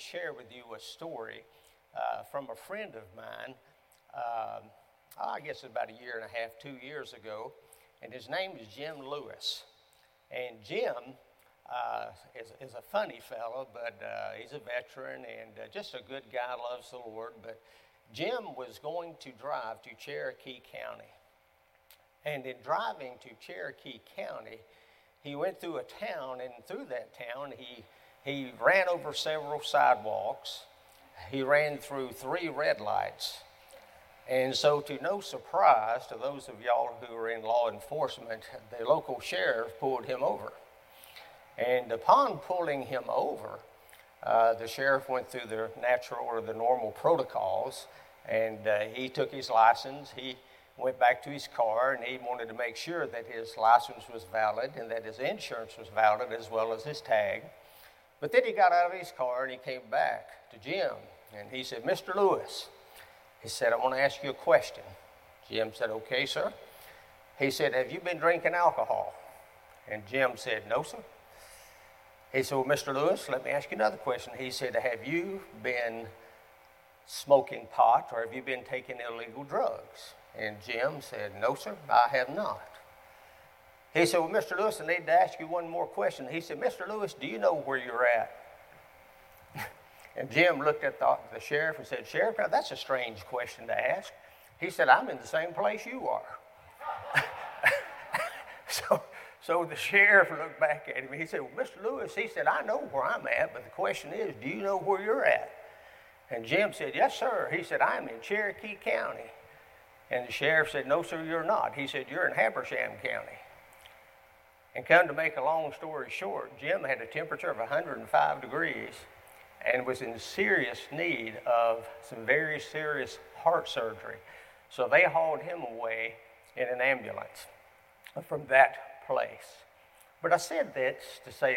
share with you a story from a friend of mine. I guess about a year and a half, 2 years ago, and his name is Jim Lewis. And Jim is a funny fellow, but he's a veteran and just a good guy, loves the Lord. But Jim was going to drive to Cherokee County. And in driving to Cherokee County, he went through a town, and through that town, he ran over several sidewalks. He ran through 3 red lights. And so, to no surprise to those of y'all who are in law enforcement, the local sheriff pulled him over. And upon pulling him over, the sheriff went through the natural or the normal protocols, and he took his license. He went back to his car, and he wanted to make sure that his license was valid and that his insurance was valid as well as his tag. But then he got out of his car and he came back to Jim, and he said, "Mr. Lewis," he said, "I want to ask you a question." Jim said, "Okay, sir." He said, "Have you been drinking alcohol?" And Jim said, "No, sir." He said, "Well, Mr. Lewis, let me ask you another question." He said, "Have you been smoking pot or have you been taking illegal drugs?" And Jim said, "No, sir, I have not." He said, "Well, Mr. Lewis, I need to ask you one more question." He said, "Mr. Lewis, do you know where you're at?" And Jim looked at the sheriff and said, "Sheriff, now that's a strange question to ask." He said, "I'm in the same place you are." So the sheriff looked back at him. He said, "Well, Mr. Lewis," he said, "I know where I'm at, but the question is, do you know where you're at?" And Jim said, "Yes, sir." He said, "I'm in Cherokee County." And the sheriff said, "No, sir, you're not." He said, "You're in Habersham County." And come to make a long story short, Jim had a temperature of 105 degrees and was in serious need of some very serious heart surgery. So they hauled him away in an ambulance from that place. But I said that to say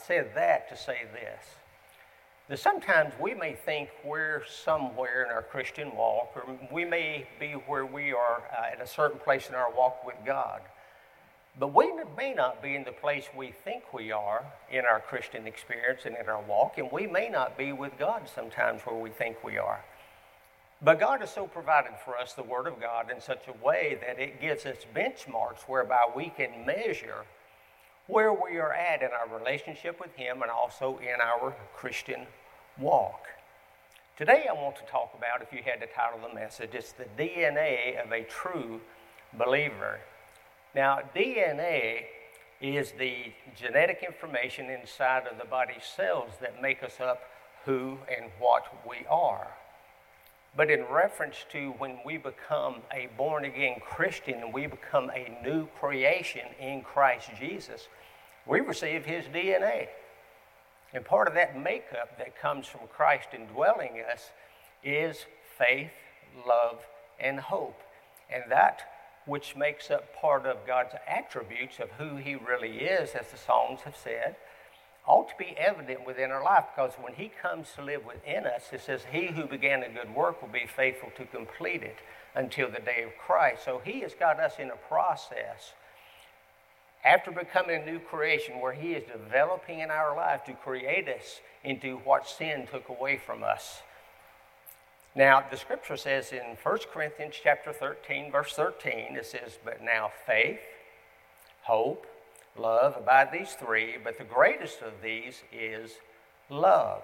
this, that sometimes we may think we're somewhere in our Christian walk, or we may be where we are at a certain place in our walk with God. But we may not be in the place we think we are in our Christian experience and in our walk, and we may not be with God sometimes where we think we are. But God has so provided for us the Word of God in such a way that it gives us benchmarks whereby we can measure where we are at in our relationship with Him and also in our Christian walk. Today I want to talk about, if you had to title the message, it's the DNA of a true believer. Now, DNA is the genetic information inside of the body's cells that make us up who and what we are. But in reference to when we become a born-again Christian and we become a new creation in Christ Jesus, we receive His DNA. And part of that makeup that comes from Christ indwelling us is faith, love, and hope. And that which makes up part of God's attributes of who He really is, as the Psalms have said, ought to be evident within our life, because when He comes to live within us, it says, "He who began a good work will be faithful to complete it until the day of Christ." So He has got us in a process after becoming a new creation where He is developing in our life to create us into what sin took away from us. Now, the scripture says in 1 Corinthians chapter 13, verse 13, it says, "But now faith, hope, love, abide these 3, but the greatest of these is love."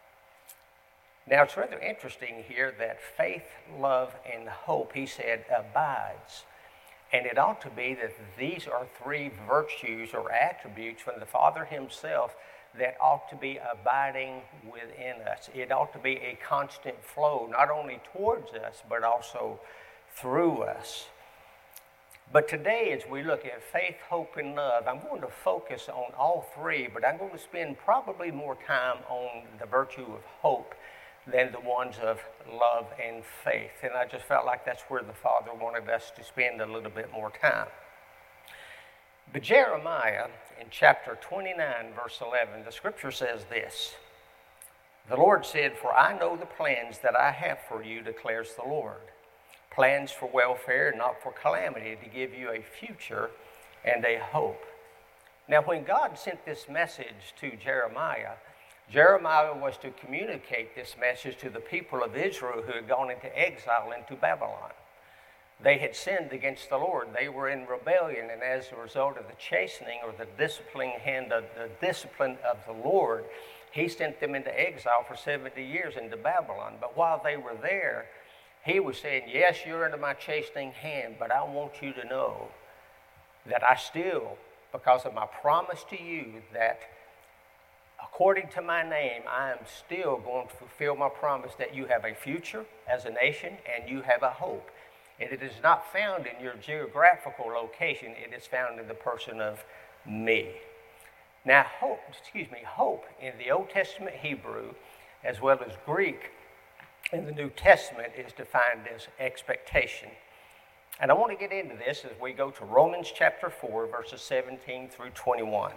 Now, it's rather interesting here that faith, love, and hope, he said, abides. And it ought to be that these are 3 virtues or attributes from the Father Himself that ought to be abiding within us. It ought to be a constant flow, not only towards us, but also through us. But today, as we look at faith, hope, and love, I'm going to focus on all 3, but I'm going to spend probably more time on the virtue of hope than the ones of love and faith. And I just felt like that's where the Father wanted us to spend a little bit more time. But Jeremiah, in chapter 29, verse 11, the scripture says this, "The Lord said, for I know the plans that I have for you, declares the Lord. Plans for welfare, not for calamity, to give you a future and a hope." Now, when God sent this message to Jeremiah, Jeremiah was to communicate this message to the people of Israel who had gone into exile into Babylon. They had sinned against the Lord. They were in rebellion, and as a result of the chastening or the disciplining hand of the discipline of the Lord, he sent them into exile for 70 years into Babylon. But while they were there, he was saying, yes, you're under my chastening hand, but I want you to know that I still, because of my promise to you, that according to my name, I am still going to fulfill my promise that you have a future as a nation and you have a hope. And it is not found in your geographical location, it is found in the person of me. Now, hope in the Old Testament Hebrew, as well as Greek in the New Testament, is defined as expectation. And I want to get into this as we go to Romans chapter 4, verses 17 through 21.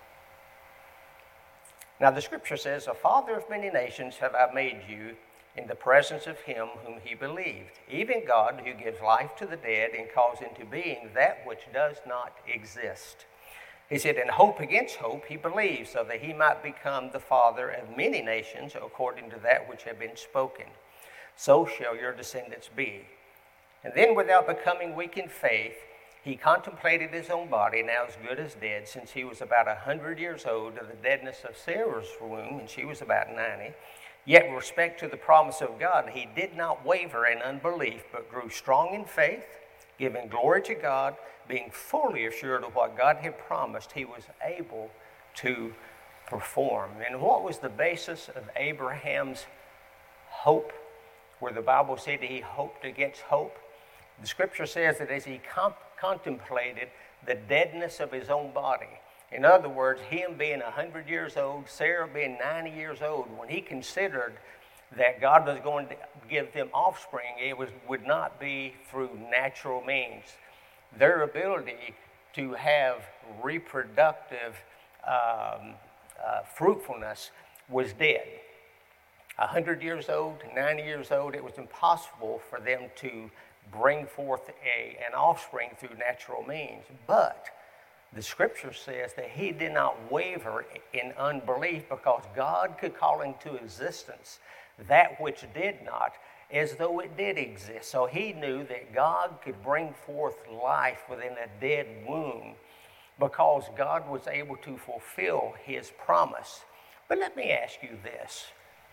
Now, the scripture says, "A father of many nations have I made you in the presence of him whom he believed, even God who gives life to the dead and calls into being that which does not exist." He said, "In hope against hope he believed, so that he might become the father of many nations, according to that which had been spoken. So shall your descendants be. And then, without becoming weak in faith, he contemplated his own body, now as good as dead, since he was about 100 years old, of the deadness of Sarah's womb, and she was about 90. Yet with respect to the promise of God, he did not waver in unbelief, but grew strong in faith, giving glory to God, being fully assured of what God had promised, he was able to perform." And what was the basis of Abraham's hope, where the Bible said he hoped against hope? The scripture says that as he contemplated the deadness of his own body, in other words, him being 100 years old, Sarah being 90 years old, when he considered that God was going to give them offspring, it would not be through natural means. Their ability to have reproductive fruitfulness was dead. 100 years old, 90 years old, it was impossible for them to bring forth an offspring through natural means. But the scripture says that he did not waver in unbelief, because God could call into existence that which did not, as though it did exist. So he knew that God could bring forth life within a dead womb, because God was able to fulfill his promise. But let me ask you this.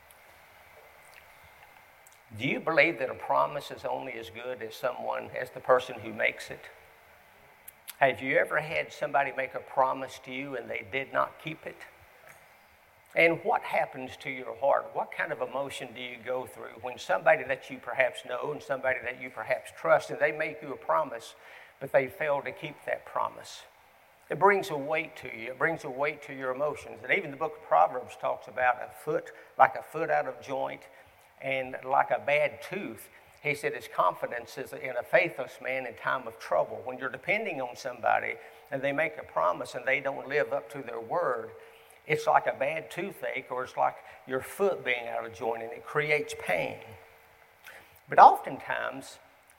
Do you believe that a promise is only as good as the person who makes it? Have you ever had somebody make a promise to you and they did not keep it? And what happens to your heart? What kind of emotion do you go through when somebody that you perhaps know and somebody that you perhaps trust, and they make you a promise, but they fail to keep that promise? It brings a weight to you. It brings a weight to your emotions. And even the book of Proverbs talks about a foot out of joint, and like a bad tooth. He said his confidence is in a faithless man in time of trouble. When you're depending on somebody and they make a promise and they don't live up to their word, it's like a bad toothache, or it's like your foot being out of joint, and it creates pain. But oftentimes,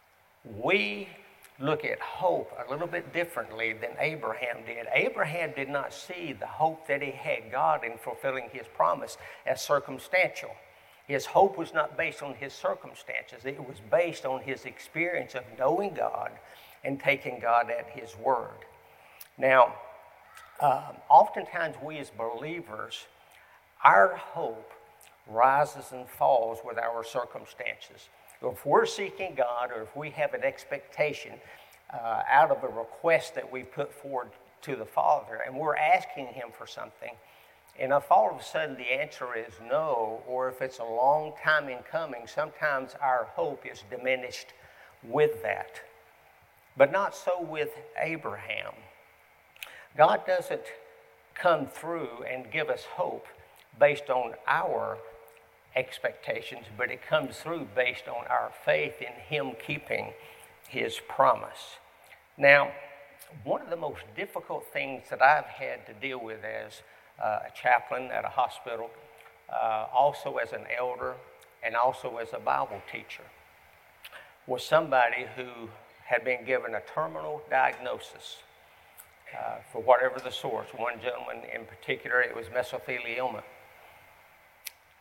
we look at hope a little bit differently than Abraham did. Abraham did not see the hope that he had God in fulfilling his promise as circumstantial. His hope was not based on his circumstances. It was based on his experience of knowing God and taking God at his word. Now, oftentimes we as believers, our hope rises and falls with our circumstances. If we're seeking God, or if we have an expectation out of a request that we put forward to the Father, and we're asking him for something, and if all of a sudden the answer is no, or if it's a long time in coming, sometimes our hope is diminished with that. But not so with Abraham. God doesn't come through and give us hope based on our expectations, but it comes through based on our faith in him keeping his promise. Now, one of the most difficult things that I've had to deal with as a chaplain at a hospital, also as an elder, and also as a Bible teacher, was somebody who had been given a terminal diagnosis for whatever the source. One gentleman in particular, it was mesothelioma.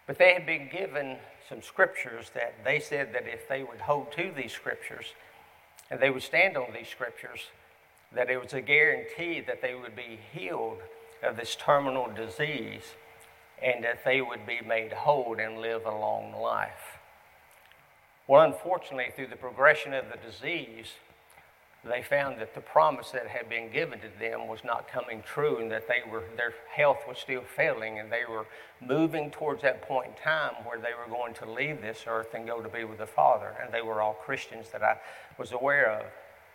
But they had been given some scriptures that they said that if they would hold to these scriptures and they would stand on these scriptures, that it was a guarantee that they would be healed of this terminal disease and that they would be made whole and live a long life. Well, unfortunately, through the progression of the disease, they found that the promise that had been given to them was not coming true, and that their health was still failing, and they were moving towards that point in time where they were going to leave this earth and go to be with the Father. And they were all Christians that I was aware of.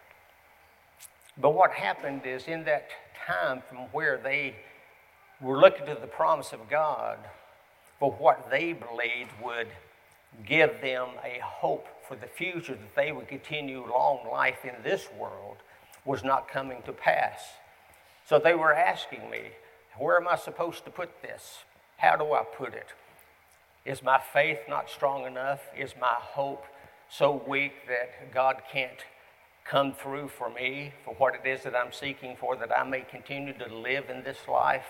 But what happened is, in that time from where they were looking to the promise of God for what they believed would give them a hope for the future, that they would continue long life in this world, was not coming to pass. So they were asking me, where am I supposed to put this? How do I put it? Is my faith not strong enough? Is my hope so weak that God can't come through for me, for what it is that I'm seeking for, that I may continue to live in this life?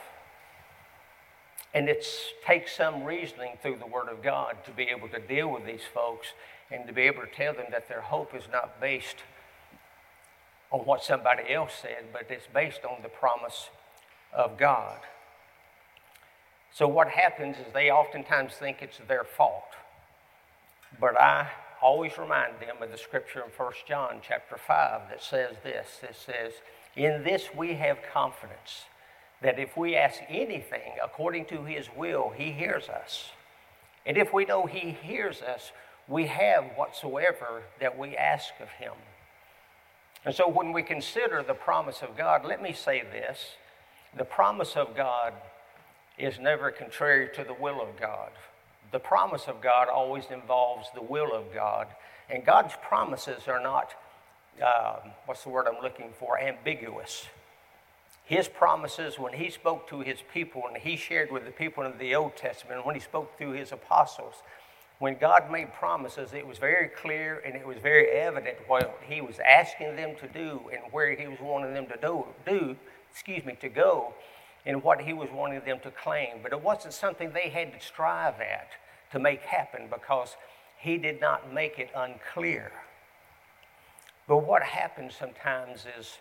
And it takes some reasoning through the Word of God to be able to deal with these folks and to be able to tell them that their hope is not based on what somebody else said, but it's based on the promise of God. So what happens is they oftentimes think it's their fault. But I always remind them of the scripture in 1 John chapter 5 that says this. It says, "In this we have confidence, that if we ask anything according to his will, he hears us. And if we know he hears us, we have whatsoever that we ask of him." And so when we consider the promise of God, let me say this. The promise of God is never contrary to the will of God. The promise of God always involves the will of God. And God's promises are not, ambiguous. His promises, when he spoke to his people and he shared with the people in the Old Testament, when he spoke through his apostles, when God made promises, it was very clear and it was very evident what he was asking them to do and where he was wanting them to to go, and what he was wanting them to claim. But it wasn't something they had to strive at to make happen, because he did not make it unclear. But what happens sometimes is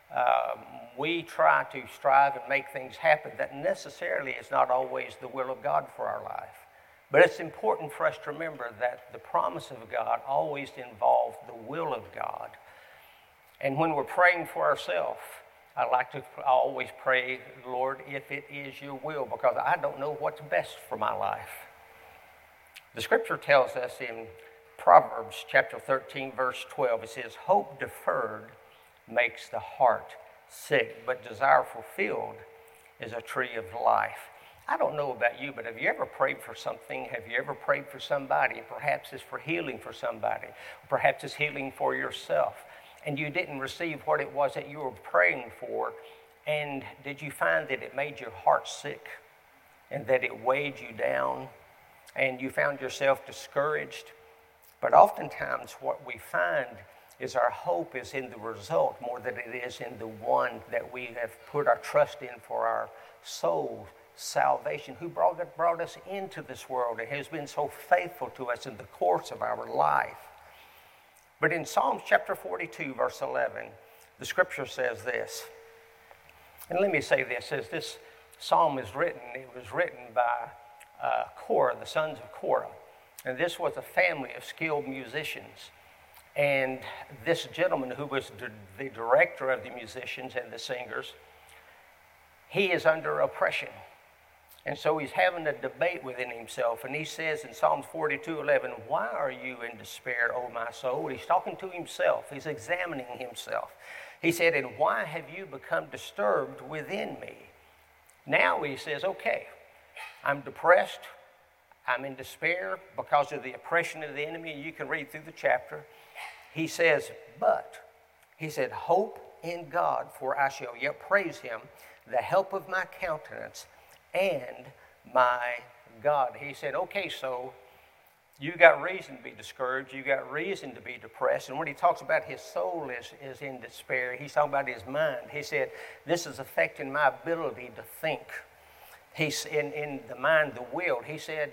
we try to strive and make things happen that necessarily is not always the will of God for our life. But it's important for us to remember that the promise of God always involves the will of God. And when we're praying for ourselves, I always pray, "Lord, if it is your will," because I don't know what's best for my life. The scripture tells us in Proverbs chapter 13, verse 12, it says, "Hope deferred makes the heart sick, but desire fulfilled is a tree of life." I don't know about you, but have you ever prayed for something? Have you ever prayed for somebody? And perhaps it's for healing for somebody. Perhaps it's healing for yourself. And you didn't receive what it was that you were praying for. And did you find that it made your heart sick and that it weighed you down and you found yourself discouraged? But oftentimes what we find is our hope is in the result more than it is in the one that we have put our trust in for our soul salvation, who brought us into this world and has been so faithful to us in the course of our life. But in Psalms chapter 42, verse 11, the scripture says this. And let me say this, as this psalm is written, it was written by Korah, the sons of Korah. And this was a family of skilled musicians. And this gentleman, who was the director of the musicians and the singers, he is under oppression. And so he's having a debate within himself. And he says in Psalms 42:11, "Why are you in despair, O my soul?" He's talking to himself. He's examining himself. He said, "And why have you become disturbed within me?" Now he says, okay, I'm depressed. I'm in despair because of the oppression of the enemy. You can read through the chapter. He says, but, he said, "Hope in God, for I shall yet praise him, the help of my countenance and my God." He said, okay, so you got reason to be discouraged. You got reason to be depressed. And when he talks about his soul is in despair, he's talking about his mind. He said, this is affecting my ability to think. He's in the mind, the will. He said,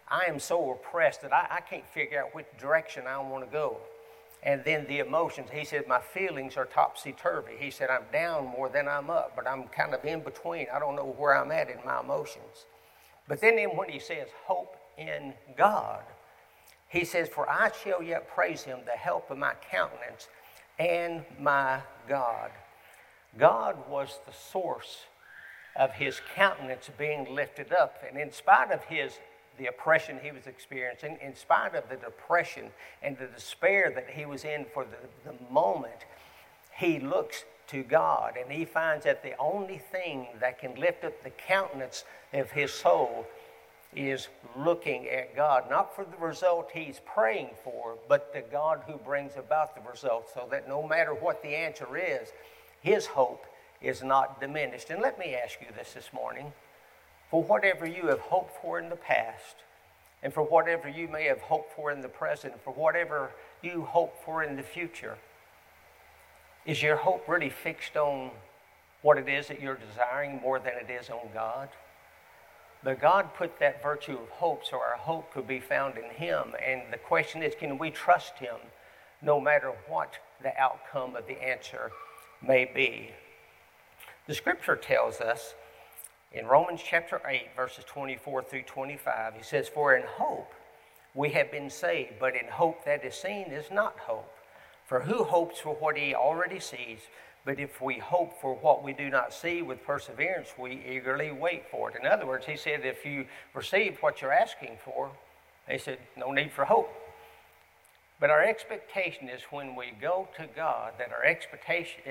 I am so oppressed that I can't figure out which direction I want to go. And then the emotions, he said, my feelings are topsy-turvy. He said, I'm down more than I'm up, but I'm kind of in between. I don't know where I'm at in my emotions. But then when he says, hope in God, he says, for I shall yet praise him, the help of my countenance and my God. God was the source of his countenance being lifted up. And in spite of the oppression he was experiencing, in spite of the depression and the despair that he was in for the moment, he looks to God, and he finds that the only thing that can lift up the countenance of his soul is looking at God, not for the result he's praying for, but the God who brings about the result, so that no matter what the answer is, his hope is not diminished. And let me ask you this morning. For whatever you have hoped for in the past, and for whatever you may have hoped for in the present, for whatever you hope for in the future, is your hope really fixed on what it is that you're desiring more than it is on God? But God put that virtue of hope so our hope could be found in him. And the question is, can we trust him no matter what the outcome of the answer may be? The scripture tells us in Romans chapter 8, verses 24 through 25, he says, for in hope we have been saved, but in hope that is seen is not hope. For who hopes for what he already sees? But if we hope for what we do not see with perseverance, we eagerly wait for it. In other words, he said, if you receive what you're asking for, he said, no need for hope. But our expectation is when we go to God, that our expectation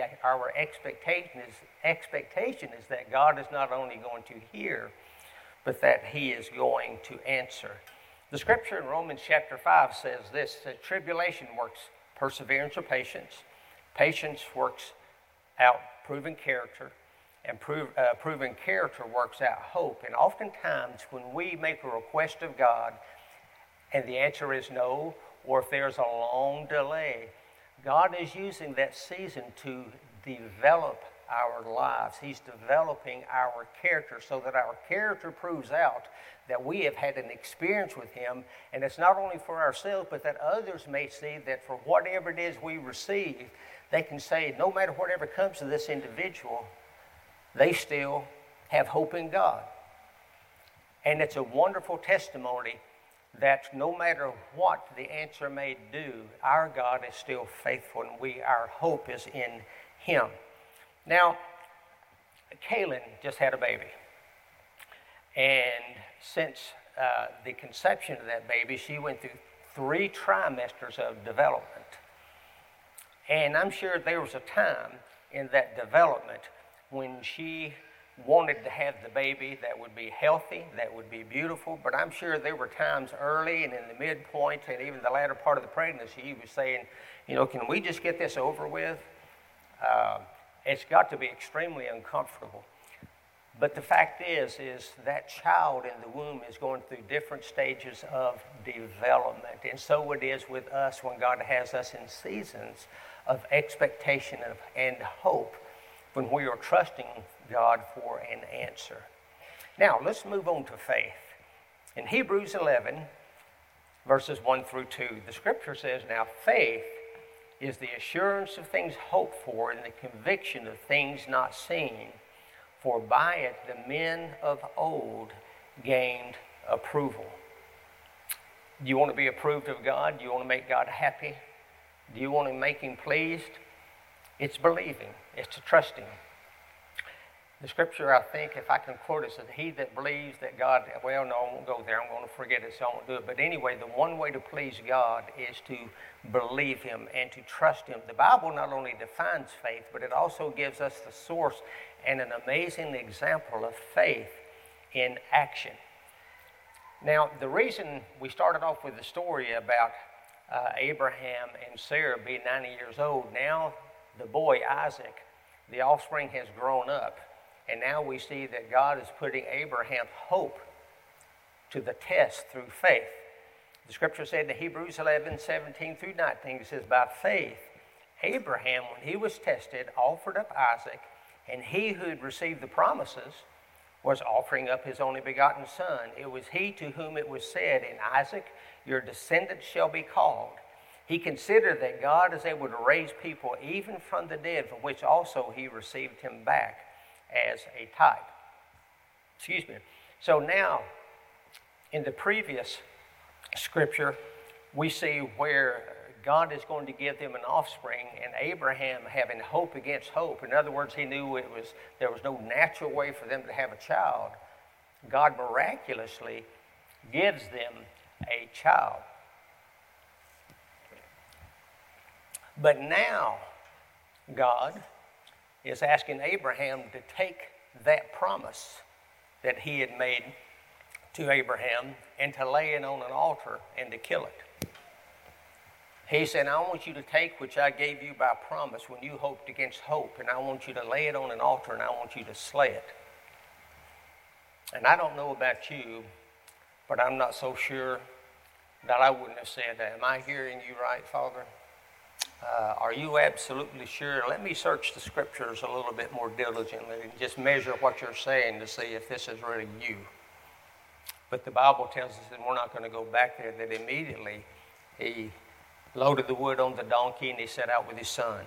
is that God is not only going to hear, but that he is going to answer. The scripture in Romans chapter 5 says this, that tribulation works perseverance or patience. Patience works out proven character, and proven character works out hope. And oftentimes when we make a request of God and the answer is no, or if there's a long delay, God is using that season to develop our lives. He's developing our character so that our character proves out that we have had an experience with him, and it's not only for ourselves, but that others may see that for whatever it is we receive, they can say, no matter whatever comes to this individual, they still have hope in God. And it's a wonderful testimony that no matter what the answer may do, our God is still faithful, and our hope is in him. Now, Kaylin just had a baby. And since the conception of that baby, she went through 3 trimesters of development. And I'm sure there was a time in that development when she wanted to have the baby that would be healthy, that would be beautiful, but I'm sure there were times early and in the midpoint and even the latter part of the pregnancy, he was saying, can we just get this over with? It's got to be extremely uncomfortable. But the fact is that child in the womb is going through different stages of development. And so it is with us when God has us in seasons of expectation and hope, when we are trusting God for an answer. Now, let's move on to faith. In Hebrews 11, verses 1 through 2, the scripture says, now faith is the assurance of things hoped for and the conviction of things not seen. For by it the men of old gained approval. Do you want to be approved of God? Do you want to make God happy? Do you want to make him pleased? It's believing. It's trusting. The scripture, I think, if I can quote it, says, he that believes that God, well, no, I won't go there. I'm going to forget it, so I won't do it. But anyway, the one way to please God is to believe him and to trust him. The Bible not only defines faith, but it also gives us the source and an amazing example of faith in action. Now, the reason we started off with the story about Abraham and Sarah being 90 years old, now the boy Isaac, the offspring, has grown up. And now we see that God is putting Abraham's hope to the test through faith. The scripture said in Hebrews 11, 17 through 19, it says, by faith, Abraham, when he was tested, offered up Isaac, and he who had received the promises was offering up his only begotten son. It was he to whom it was said, in Isaac your descendants shall be called. He considered that God is able to raise people even from the dead, from which also he received him back as a type. So now, in the previous scripture, we see where God is going to give them an offspring, and Abraham having hope against hope. In other words, he knew there was no natural way for them to have a child. God miraculously gives them a child. But now, God is asking Abraham to take that promise that he had made to Abraham and to lay it on an altar and to kill it. He said, I want you to take which I gave you by promise when you hoped against hope, and I want you to lay it on an altar, and I want you to slay it. And I don't know about you, but I'm not so sure that I wouldn't have said that. Am I hearing you right, Father? Are you absolutely sure? Let me search the scriptures a little bit more diligently and just measure what you're saying to see if this is really you. But the Bible tells us that we're not going to go back there, that immediately he loaded the wood on the donkey and he set out with his son.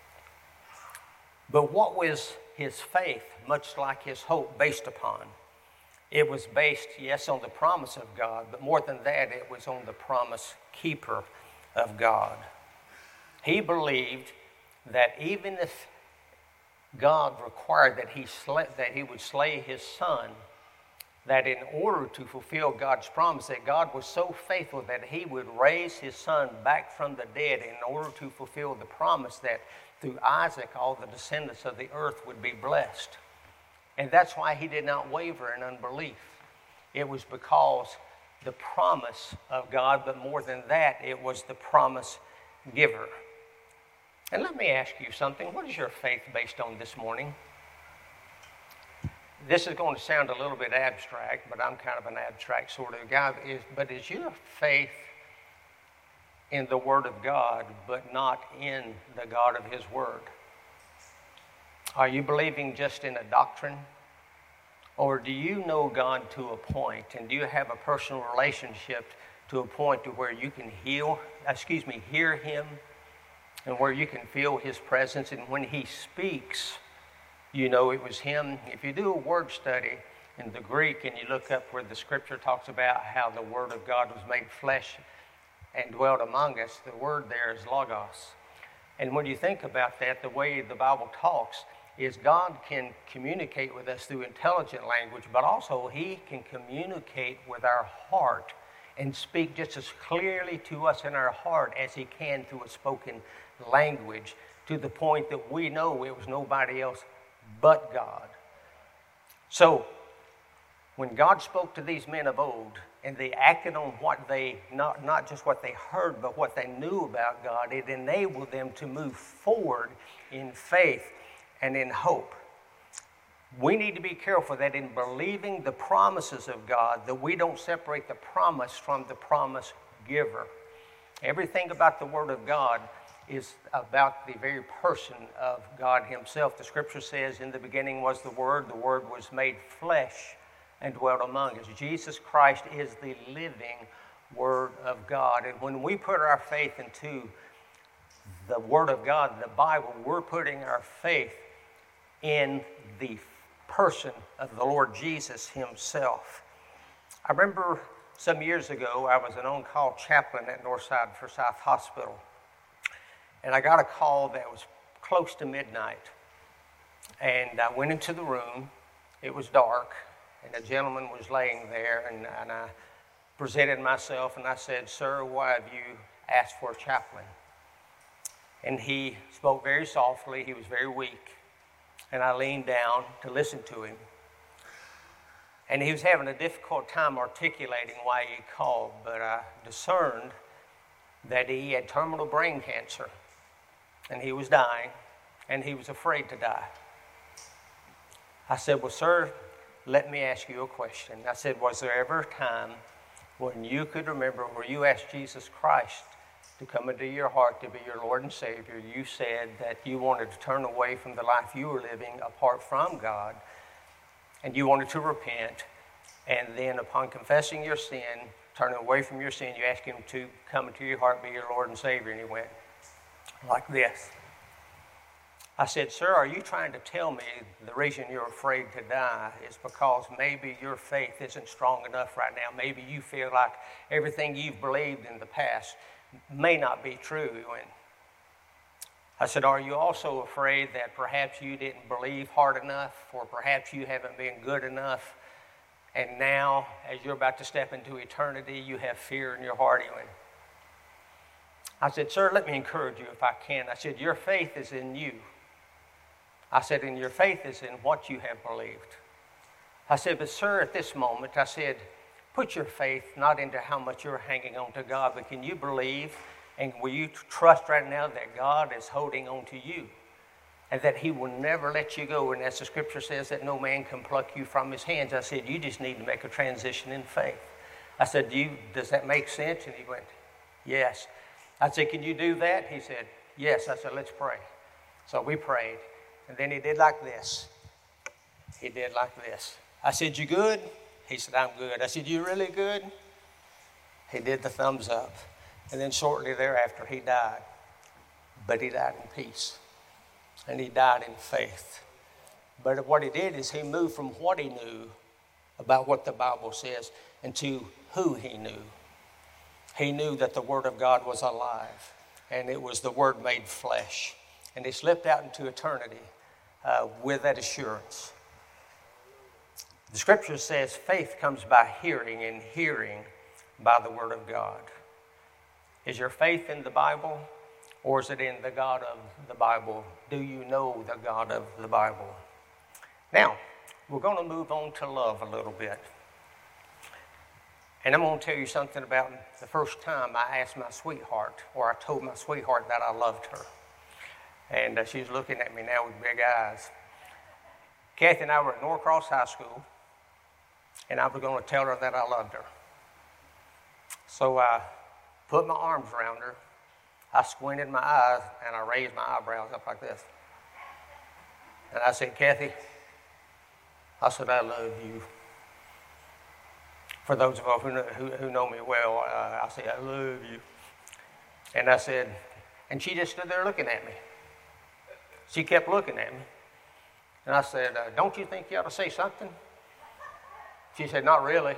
But what was his faith, much like his hope, based upon? It was based, yes, on the promise of God, but more than that, it was on the promise keeper of God. He believed that even if God required that he would slay his son, that in order to fulfill God's promise, that God was so faithful that he would raise his son back from the dead in order to fulfill the promise that through Isaac all the descendants of the earth would be blessed. And that's why he did not waver in unbelief. It was because the promise of God, but more than that, it was the promise giver. And let me ask you something. What is your faith based on this morning? This is going to sound a little bit abstract, but I'm kind of an abstract sort of guy. But is your faith in the Word of God, but not in the God of His Word? Are you believing just in a doctrine? Or do you know God to a point, and do you have a personal relationship to a point to where you can hear Him, and where you can feel His presence, and when He speaks, you know it was Him? If you do a word study in the Greek and you look up where the scripture talks about how the Word of God was made flesh and dwelt among us, the word there is logos. And when you think about that, the way the Bible talks is God can communicate with us through intelligent language, but also He can communicate with our heart and speak just as clearly to us in our heart as He can through a spoken language, to the point that we know it was nobody else but God. So when God spoke to these men of old and they acted on what they, not just what they heard, but what they knew about God, it enabled them to move forward in faith and in hope. We need to be careful that in believing the promises of God, that we don't separate the promise from the promise giver. Everything about the Word of God is about the very person of God Himself. The scripture says, in the beginning was the Word was made flesh and dwelt among us. Jesus Christ is the living Word of God. And when we put our faith into the Word of God, the Bible, we're putting our faith in the person of the Lord Jesus Himself. I remember some years ago, I was an on-call chaplain at Northside Forsyth Hospital. And I got a call that was close to midnight. And I went into the room. It was dark, and a gentleman was laying there. And I presented myself, and I said, "Sir, why have you asked for a chaplain?" And he spoke very softly. He was very weak. And I leaned down to listen to him. And he was having a difficult time articulating why he called, but I discerned that he had terminal brain cancer. And he was dying, and he was afraid to die. I said, "Well, sir, let me ask you a question." I said, "Was there ever a time when you could remember where you asked Jesus Christ to come into your heart to be your Lord and Savior? You said that you wanted to turn away from the life you were living apart from God, and you wanted to repent, and then upon confessing your sin, turning away from your sin, you asked him to come into your heart, be your Lord and Savior, and he went like this. I said, sir, are you trying to tell me the reason you're afraid to die is because maybe your faith isn't strong enough right now? Maybe you feel like everything you've believed in the past may not be true. And I said, are you also afraid that perhaps you didn't believe hard enough, or perhaps you haven't been good enough, and now, as you're about to step into eternity, you have fear in your heart? He went. I said, sir, let me encourage you if I can. I said, your faith is in you. I said, and your faith is in what you have believed. I said, but sir, at this moment, I said, put your faith not into how much you're hanging on to God, but can you believe and will you trust right now that God is holding on to you and that he will never let you go? And as the scripture says that no man can pluck you from his hands. I said, you just need to make a transition in faith. I said, does that make sense? And he went, yes. I said, can you do that? He said, yes. I said, let's pray. So we prayed. And then he did like this. He did like this. I said, you good? He said, I'm good. I said, you really good? He did the thumbs up. And then shortly thereafter, he died. But he died in peace. And he died in faith. But what he did is he moved from what he knew about what the Bible says into who he knew. He knew that the Word of God was alive. And it was the Word made flesh. And he slipped out into eternity with that assurance. The scripture says faith comes by hearing, and hearing by the Word of God. Is your faith in the Bible, or is it in the God of the Bible? Do you know the God of the Bible? Now, we're going to move on to love a little bit. And I'm going to tell you something about the first time I asked my sweetheart, or I told my sweetheart that I loved her. And she's looking at me now with big eyes. Kathy and I were at Norcross High School, and I was going to tell her that I loved her. So I put my arms around her, I squinted my eyes, and I raised my eyebrows up like this. And I said, Kathy, I said, I love you. For those of us who know me well, I said, I love you. And I said, and she just stood there looking at me. She kept looking at me. And I said, don't you think you ought to say something? She said, not really.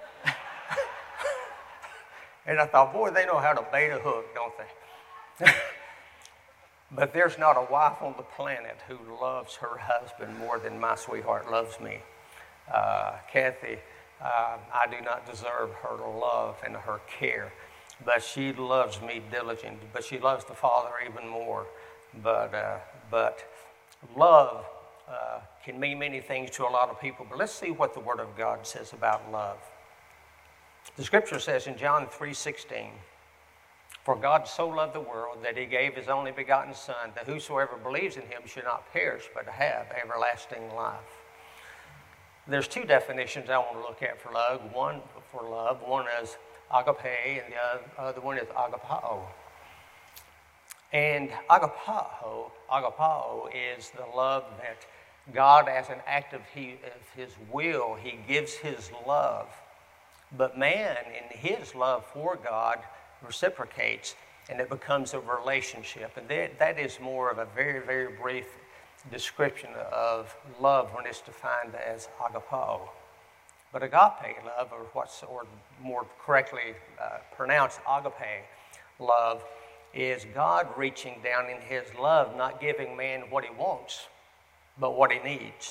And I thought, boy, they know how to bait a hook, don't they? But there's not a wife on the planet who loves her husband more than my sweetheart loves me. Kathy, I do not deserve her love and her care, but she loves me diligently. But she loves the Father even more. But love can mean many things to a lot of people. But let's see what the Word of God says about love. The Scripture says in John 3:16, for God so loved the world that he gave his only begotten Son, that whosoever believes in him should not perish, but have everlasting life. There's two definitions I want to look at for love. One is agape, and the other one is agapao. And agapao is the love that God, as an act of his will, he gives his love. But man, in his love for God, reciprocates, and it becomes a relationship. And that is more of a very, very brief description of love when it's defined as agapao. But agape love, or more correctly pronounced agape love, is God reaching down in his love, not giving man what he wants, but what he needs.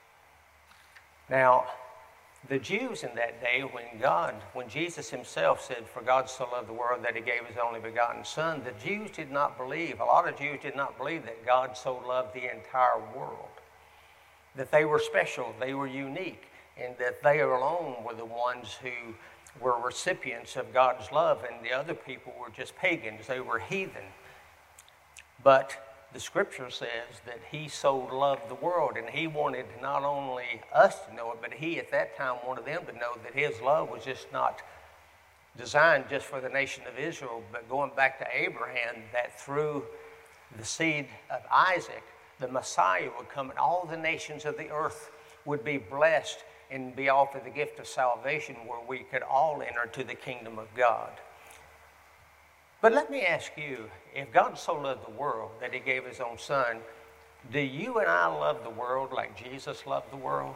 Now, the Jews in that day, when Jesus himself said, for God so loved the world that he gave his only begotten Son, the Jews did not believe, a lot of Jews did not believe that God so loved the entire world, that they were special, they were unique, and that they alone were the ones who were recipients of God's love, and the other people were just pagans, they were heathen. But the scripture says that he so loved the world, and he wanted not only us to know it, but he at that time wanted them to know that his love was just not designed just for the nation of Israel, but going back to Abraham, that through the seed of Isaac, the Messiah would come and all the nations of the earth would be blessed and be offered the gift of salvation where we could all enter to the kingdom of God. But let me ask you, if God so loved the world that he gave his own son, do you and I love the world like Jesus loved the world?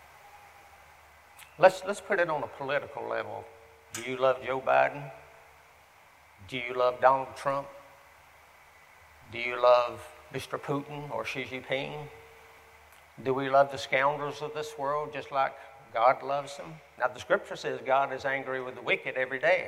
Let's put it on a political level. Do you love Joe Biden? Do you love Donald Trump? Do you love Mr. Putin or Xi Jinping? Do we love the scoundrels of this world just like God loves them? Now, the scripture says God is angry with the wicked every day.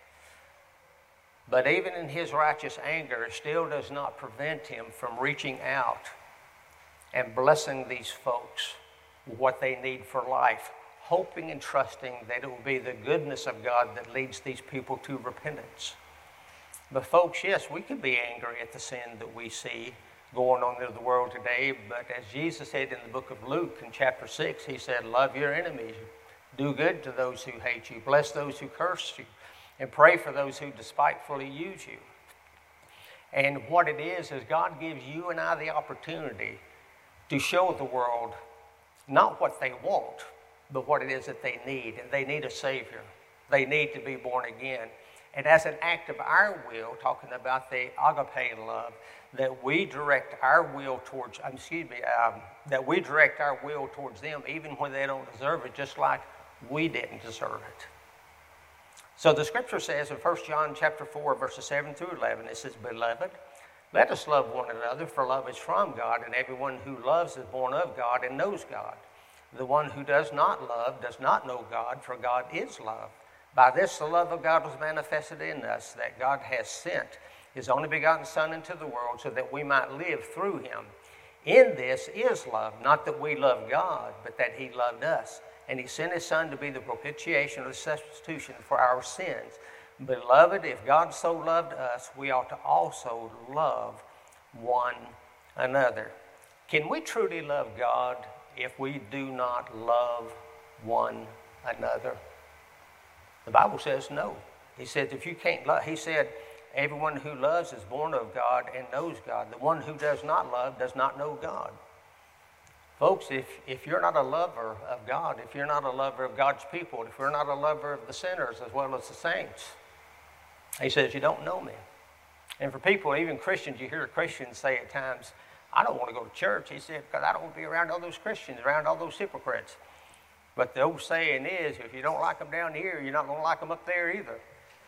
But even in his righteous anger, it still does not prevent him from reaching out and blessing these folks with what they need for life, hoping and trusting that it will be the goodness of God that leads these people to repentance. But folks, yes, we could be angry at the sin that we see going on in the world today, but as Jesus said in the book of Luke in chapter 6, he said, love your enemies, do good to those who hate you, bless those who curse you, and pray for those who despitefully use you. And what it is God gives you and I the opportunity to show the world not what they want, but what it is that they need. And they need a Savior. They need to be born again. And as an act of our will, talking about the agape love, that we direct our will towards, that we direct our will towards them even when they don't deserve it, just like we didn't deserve it. So the scripture says in 1 John chapter 4, verses 7 through 11, it says, Beloved, let us love one another, for love is from God, and everyone who loves is born of God and knows God. The one who does not love does not know God, for God is love. By this the love of God was manifested in us, that God has sent his only begotten Son into the world so that we might live through him. In this is love, not that we love God, but that he loved us. And he sent his Son to be the propitiation or the substitution for our sins. Beloved, if God so loved us, we ought to also love one another. Can we truly love God if we do not love one another? The Bible says no. He said if you can't love, he said everyone who loves is born of God and knows God. The one who does not love does not know God. Folks, if you're not a lover of God, if you're not a lover of God's people, if you're not a lover of the sinners as well as the saints, he says you don't know me. And for people, even Christians, you hear Christians say at times, I don't want to go to church. He said, because I don't want to be around all those Christians, around all those hypocrites. But the old saying is, if you don't like them down here, you're not going to like them up there either.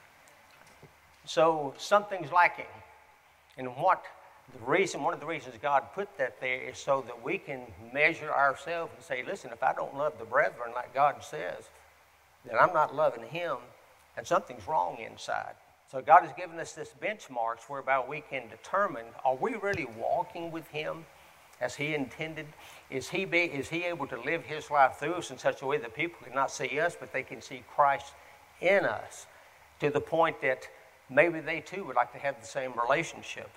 So something's lacking. And one of the reasons God put that there is so that we can measure ourselves and say, listen, if I don't love the brethren like God says, then I'm not loving him, and something's wrong inside. So God has given us this benchmarks whereby we can determine, are we really walking with him as he intended? Is he able to live his life through us in such a way that people cannot see us, but they can see Christ in us, to the point that maybe they too would like to have the same relationship?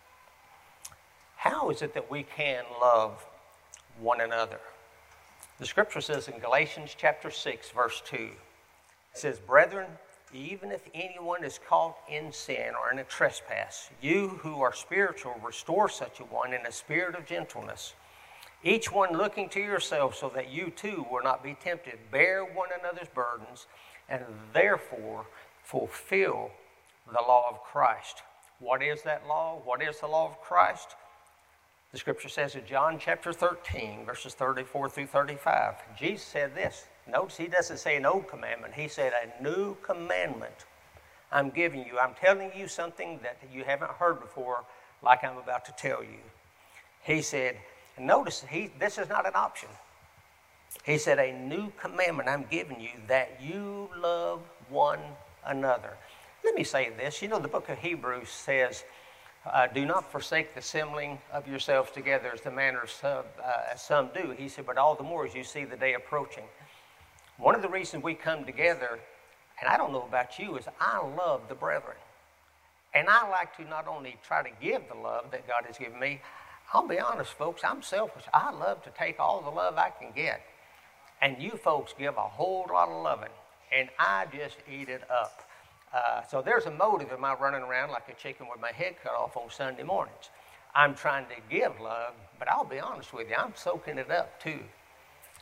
How is it that we can love one another? The scripture says in Galatians chapter 6, verse 2, it says, Brethren, even if anyone is caught in sin or in a trespass, you who are spiritual, restore such a one in a spirit of gentleness, each one looking to yourself so that you too will not be tempted. Bear one another's burdens, and therefore fulfill the law of Christ. What is that law? What is the law of Christ? The scripture says in John chapter 13, verses 34 through 35, Jesus said this. Notice he doesn't say an old commandment. He said a new commandment I'm giving you. I'm telling you something that you haven't heard before, like I'm about to tell you. He said, and notice this is not an option. He said a new commandment I'm giving you, that you love one another. Let me say this. You know, the book of Hebrews says, do not forsake the assembling of yourselves together as the manner of some do. He said, but all the more as you see the day approaching. One of the reasons we come together, and I don't know about you, is I love the brethren. And I like to not only try to give the love that God has given me, I'll be honest, folks, I'm selfish. I love to take all the love I can get. And you folks give a whole lot of loving, and I just eat it up. So there's a motive in my running around like a chicken with my head cut off on Sunday mornings. I'm trying to give love, but I'll be honest with you, I'm soaking it up too.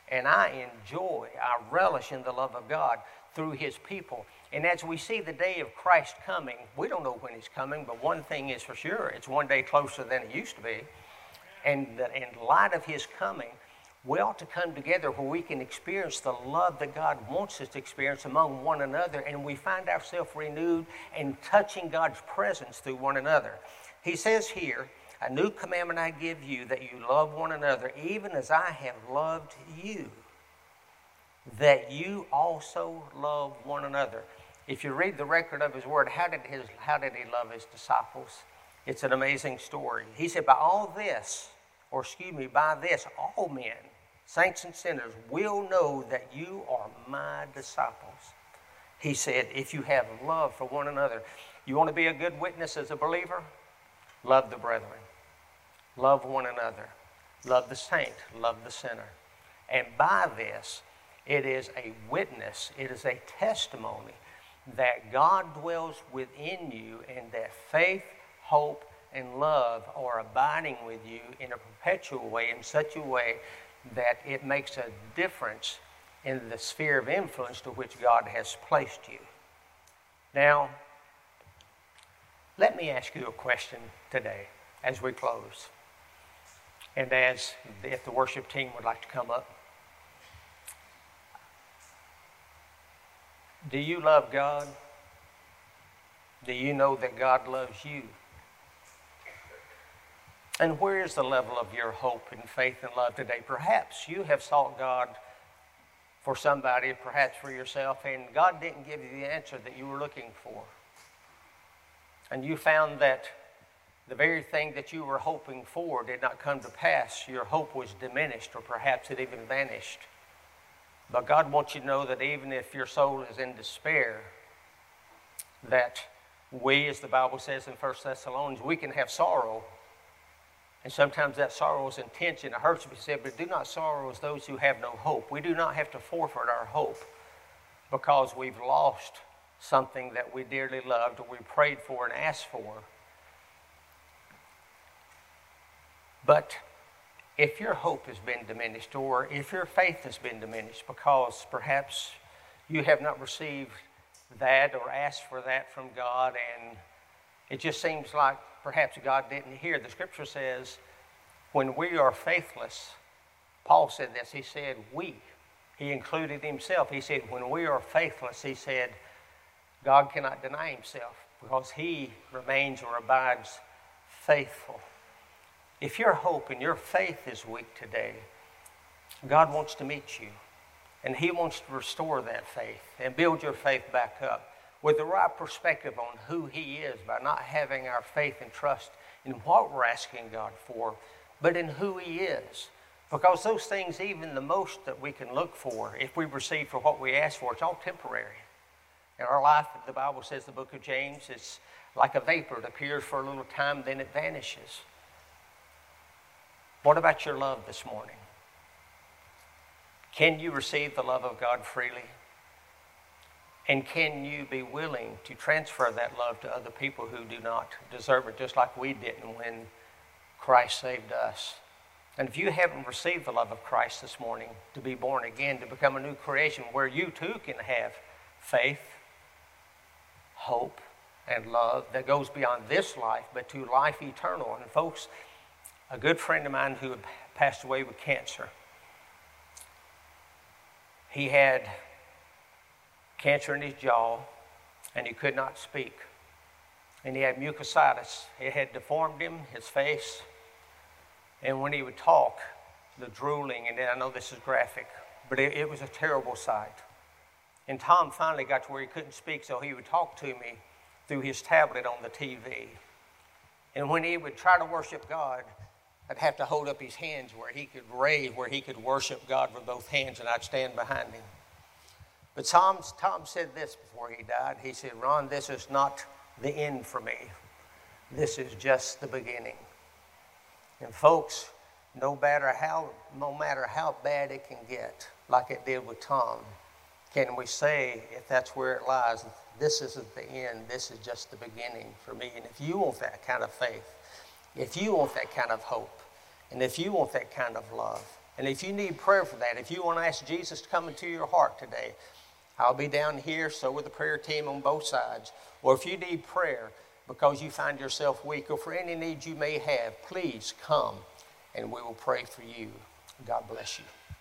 And I relish in the love of God through his people. And as we see the day of Christ coming, we don't know when he's coming, but one thing is for sure, it's one day closer than it used to be. And in light of his coming, we ought to come together where we can experience the love that God wants us to experience among one another, and we find ourselves renewed and touching God's presence through one another. He says here, a new commandment I give you, that you love one another, even as I have loved you, that you also love one another. If you read the record of his word, how did he love his disciples? It's an amazing story. He said, by this, all men, saints and sinners, will know that you are my disciples. He said, if you have love for one another. You want to be a good witness as a believer? Love the brethren. Love one another. Love the saint. Love the sinner. And by this, it is a witness, it is a testimony that God dwells within you, and that faith, hope, and love are abiding with you in a perpetual way, in such a way that it makes a difference in the sphere of influence to which God has placed you. Now, let me ask you a question today as we close, and if the worship team would like to come up. Do you love God? Do you know that God loves you? And where is the level of your hope and faith and love today? Perhaps you have sought God for somebody, perhaps for yourself, and God didn't give you the answer that you were looking for. And you found that the very thing that you were hoping for did not come to pass. Your hope was diminished, or perhaps it even vanished. But God wants you to know that even if your soul is in despair, that we, as the Bible says in 1 Thessalonians, we can have sorrow. And sometimes that sorrow is intense and it hurts. He said, but do not sorrow as those who have no hope. We do not have to forfeit our hope because we've lost something that we dearly loved, or we prayed for and asked for. But if your hope has been diminished, or if your faith has been diminished because perhaps you have not received that or asked for that from God, and it just seems like perhaps God didn't hear. The scripture says, when we are faithless, Paul said this, he said, he included himself. He said, when we are faithless, he said, God cannot deny himself because he remains or abides faithful. If your hope and your faith is weak today, God wants to meet you, and he wants to restore that faith and build your faith back up with the right perspective on who he is, by not having our faith and trust in what we're asking God for, but in who he is. Because those things, even the most that we can look for, if we receive for what we ask for, it's all temporary. In our life, the Bible says, the book of James, it's like a vapor. It appears for a little time, then it vanishes. What about your love this morning? Can you receive the love of God freely? And can you be willing to transfer that love to other people who do not deserve it, just like we didn't when Christ saved us? And if you haven't received the love of Christ this morning, to be born again, to become a new creation where you too can have faith, hope, and love that goes beyond this life, but to life eternal. And folks, a good friend of mine who had passed away with cancer, he had cancer in his jaw, and he could not speak. And he had mucositis. It had deformed him, his face. And when he would talk, the drooling, and I know this is graphic, but it was a terrible sight. And Tom finally got to where he couldn't speak, so he would talk to me through his tablet on the TV. And when he would try to worship God, I'd have to hold up his hands where he could raise, where he could worship God with both hands, and I'd stand behind him. But Tom said this before he died. He said, Ron, this is not the end for me. This is just the beginning. And folks, no matter how bad it can get, like it did with Tom, can we say, if that's where it lies, this isn't the end, this is just the beginning for me. And if you want that kind of faith, if you want that kind of hope, and if you want that kind of love, And if you need prayer for that, if you want to ask Jesus to come into your heart today, I'll be down here, so will the prayer team on both sides. Or if you need prayer because you find yourself weak, or for any needs you may have, please come and we will pray for you. God bless you.